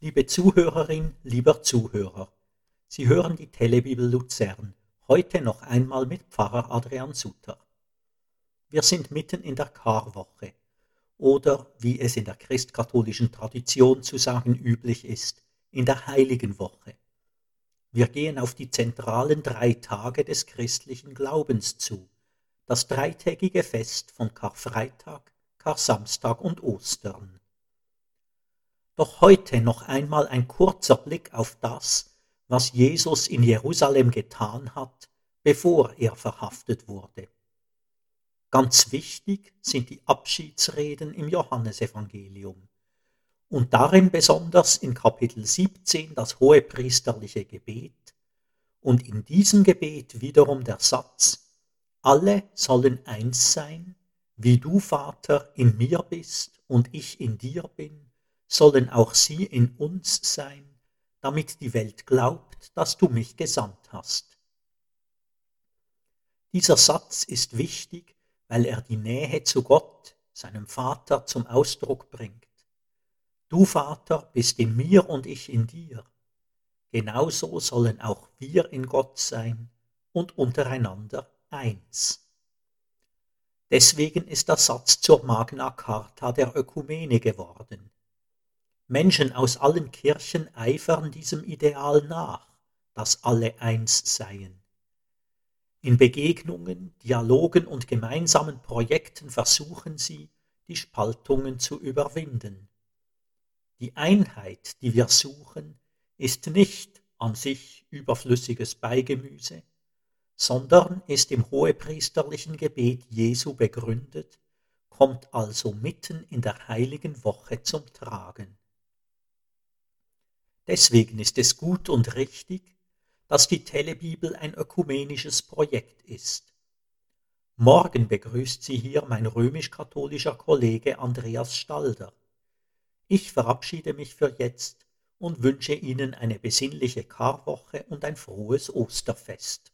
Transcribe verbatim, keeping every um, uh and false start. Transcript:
Liebe Zuhörerin, lieber Zuhörer, Sie hören die Telebibel Luzern, heute noch einmal mit Pfarrer Adrian Sutter. Wir sind mitten in der Karwoche oder, wie es in der christkatholischen Tradition zu sagen üblich ist, in der Heiligenwoche. Wir gehen auf die zentralen drei Tage des christlichen Glaubens zu, das dreitägige Fest von Karfreitag, Karsamstag und Ostern. Doch heute noch einmal ein kurzer Blick auf das, was Jesus in Jerusalem getan hat, bevor er verhaftet wurde. Ganz wichtig sind die Abschiedsreden im Johannesevangelium und darin besonders in Kapitel siebzehn das hohepriesterliche Gebet und in diesem Gebet wiederum der Satz: Alle sollen eins sein, wie du, Vater, in mir bist und ich in dir bin, sollen auch sie in uns sein, damit die Welt glaubt, dass du mich gesandt hast. Dieser Satz ist wichtig, weil er die Nähe zu Gott, seinem Vater, zum Ausdruck bringt. Du, Vater, bist in mir und ich in dir. Genauso sollen auch wir in Gott sein und untereinander eins. Deswegen ist der Satz zur Magna Carta der Ökumene geworden. Menschen aus allen Kirchen eifern diesem Ideal nach, dass alle eins seien. In Begegnungen, Dialogen und gemeinsamen Projekten versuchen sie, die Spaltungen zu überwinden. Die Einheit, die wir suchen, ist nicht an sich überflüssiges Beigemüse, sondern ist im hohepriesterlichen Gebet Jesu begründet, kommt also mitten in der heiligen Woche zum Tragen. Deswegen ist es gut und richtig, dass die Telebibel ein ökumenisches Projekt ist. Morgen begrüßt Sie hier mein römisch-katholischer Kollege Andreas Stalder. Ich verabschiede mich für jetzt und wünsche Ihnen eine besinnliche Karwoche und ein frohes Osterfest.